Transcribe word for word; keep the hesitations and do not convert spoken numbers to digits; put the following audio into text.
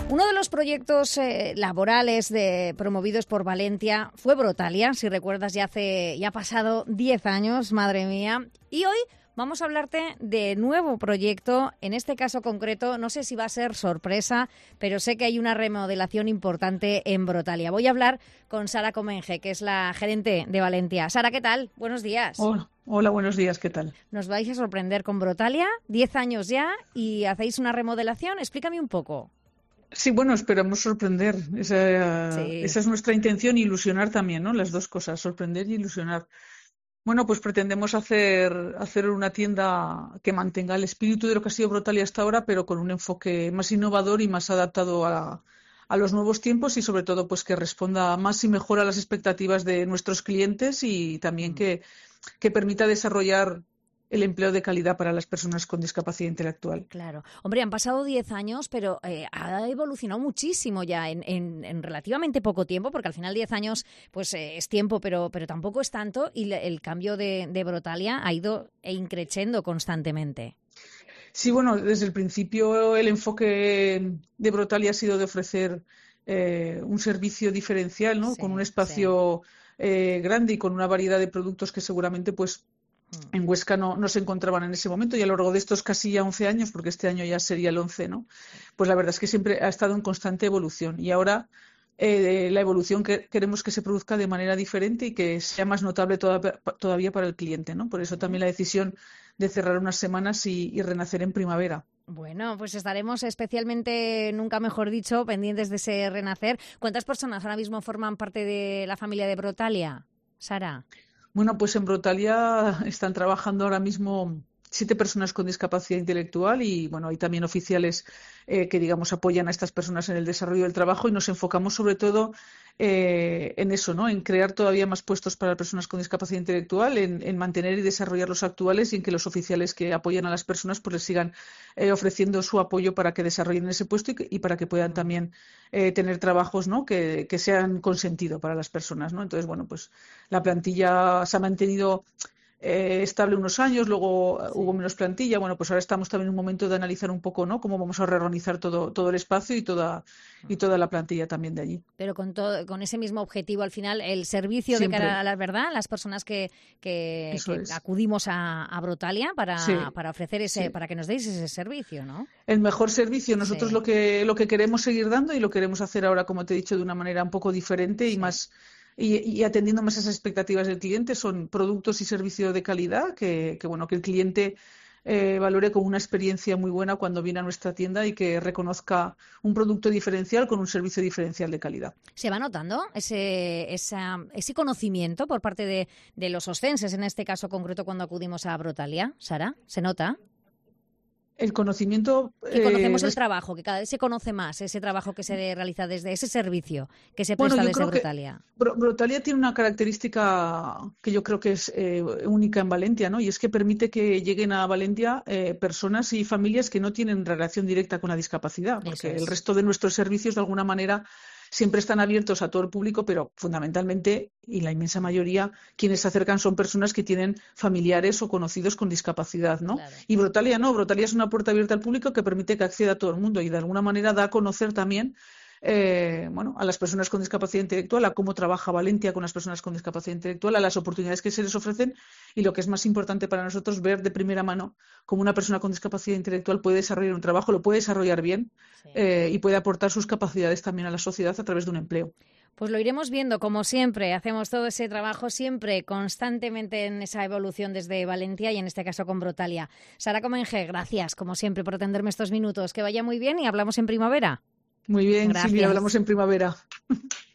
Uno de los proyectos eh, laborales de, promovidos por Valentia fue Brotalia, si recuerdas, ya hace ya ha pasado diez años, madre mía. Y hoy vamos a hablarte de nuevo proyecto, en este caso concreto, no sé si va a ser sorpresa, pero sé que hay una remodelación importante en Brotalia. Voy a hablar con Sara Comenge, que es la gerente de Valentia. Sara, ¿qué tal? Buenos días. Hola, hola, buenos días, ¿qué tal? Nos vais a sorprender con Brotalia, diez años ya, y hacéis una remodelación. Explícame un poco. Sí, bueno, esperamos sorprender. Esa, Sí. esa es nuestra intención, ilusionar también, ¿no? Las dos cosas, sorprender y ilusionar. Bueno, pues pretendemos hacer, hacer una tienda que mantenga el espíritu de lo que ha sido Brotalia hasta ahora, pero con un enfoque más innovador y más adaptado a, a los nuevos tiempos y sobre todo pues que responda más y mejor a las expectativas de nuestros clientes y también que, que permita desarrollar el empleo de calidad para las personas con discapacidad intelectual. Claro. Hombre, han pasado diez años, pero eh, ha evolucionado muchísimo ya en, en, en relativamente poco tiempo, porque al final diez años pues eh, es tiempo, pero, pero tampoco es tanto, y le, el cambio de, de Brotalia ha ido increciendo constantemente. Sí, bueno, desde el principio el enfoque de Brotalia ha sido de ofrecer eh, un servicio diferencial, ¿no? Sí, Con un sí. espacio eh, grande y con una variedad de productos que seguramente pues en Huesca no, no se encontraban en ese momento y a lo largo de estos casi ya once años, porque este año ya sería el once, ¿no? Pues la verdad es que siempre ha estado en constante evolución y ahora eh, la evolución que queremos que se produzca de manera diferente y que sea más notable toda, todavía para el cliente, ¿no? Por eso también la decisión de cerrar unas semanas y, y renacer en primavera. Bueno, pues estaremos especialmente, nunca mejor dicho, pendientes de ese renacer. ¿Cuántas personas ahora mismo forman parte de la familia de Brotalia, Sara? Bueno, pues en Brotalia están trabajando ahora mismo siete personas con discapacidad intelectual y bueno, hay también oficiales eh, que digamos apoyan a estas personas en el desarrollo del trabajo y nos enfocamos sobre todo eh, en eso, ¿no? En crear todavía más puestos para personas con discapacidad intelectual, en, en mantener y desarrollar los actuales y en que los oficiales que apoyan a las personas pues les sigan eh, ofreciendo su apoyo para que desarrollen ese puesto y, que, y para que puedan también eh, tener trabajos, ¿no? que, que sean con sentido para las personas, ¿no? Entonces, bueno, pues la plantilla se ha mantenido eh, estable unos años, luego Sí. hubo menos plantilla. Bueno, pues ahora estamos también en un momento de analizar un poco, ¿no? Cómo vamos a reorganizar todo, todo el espacio y toda, y toda la plantilla también de allí. Pero con todo, con ese mismo objetivo, al final, el servicio de Siempre, cara a la verdad, las personas que, que, eso que es. acudimos a, a Brotalia para, Sí, para ofrecer ese, sí. para que nos deis ese servicio, ¿no? El mejor servicio. Nosotros Sí, lo que, lo que queremos seguir dando y lo queremos hacer ahora, como te he dicho, de una manera un poco diferente y sí. más y, y atendiendo más esas expectativas del cliente, son productos y servicios de calidad que, que bueno, que el cliente eh, valore como una experiencia muy buena cuando viene a nuestra tienda y que reconozca un producto diferencial con un servicio diferencial de calidad. ¿Se va notando ese, esa, ese conocimiento por parte de, de los oscenses, en este caso concreto cuando acudimos a Brotalia, Sara? ¿Se nota? El conocimiento Que eh, conocemos el trabajo, que cada vez se conoce más ese trabajo que se realiza desde ese servicio que se Bueno, presta yo desde creo que Brotalia. Bro- Brotalia tiene una característica que yo creo que es eh, única en Valencia, ¿no? Y es que permite que lleguen a Valencia eh, personas y familias que no tienen relación directa con la discapacidad, Eso porque el es. resto de nuestros servicios, de alguna manera, siempre están abiertos a todo el público, pero fundamentalmente, y la inmensa mayoría, quienes se acercan son personas que tienen familiares o conocidos con discapacidad, ¿no? Claro. Y Brotalia no, Brotalia es una puerta abierta al público que permite que acceda a todo el mundo y de alguna manera da a conocer también eh, bueno, a las personas con discapacidad intelectual, a cómo trabaja Valentia con las personas con discapacidad intelectual, a las oportunidades que se les ofrecen y lo que es más importante para nosotros, ver de primera mano cómo una persona con discapacidad intelectual puede desarrollar un trabajo, lo puede desarrollar bien Sí. eh, y puede aportar sus capacidades también a la sociedad a través de un empleo. Pues lo iremos viendo, como siempre. Hacemos todo ese trabajo siempre, constantemente en esa evolución desde Valentia y en este caso con Brotalia. Sara Comenge, gracias, como siempre, por atenderme estos minutos. Que vaya muy bien y hablamos en primavera. Muy bien, Silvia, hablamos Gracias. en primavera.